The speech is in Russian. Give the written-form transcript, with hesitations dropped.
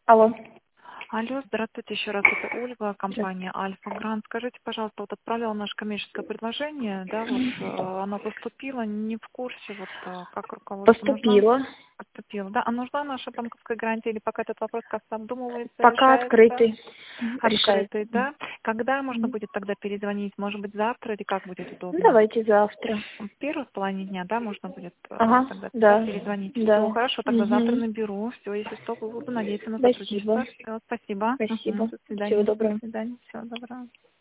Алло. Алло, здравствуйте еще раз, это Ольга, компания Альфа Грант. Скажите, пожалуйста, вот отправляла наше коммерческое предложение, да, вот оно поступило, не в курсе, вот как руководство нужно? Поступила. Поступило, да. А нужна наша банковская гарантия или пока этот вопрос как-то обдумывается, Пока решается? открытый. Решается. Открытый, да. Когда можно Мгм. будет тогда перезвонить? Может быть, завтра или как будет Ну, удобно? давайте завтра. В первой половине дня, да, можно будет Ага, тогда да, да. перезвонить. Все, Да. хорошо, тогда завтра Угу. наберу. Все, если что, буду надеяться на Спасибо. сотрудничество. Всё, спасибо. Спасибо. До Всего свидания. До доброго. свидания. Всего доброго.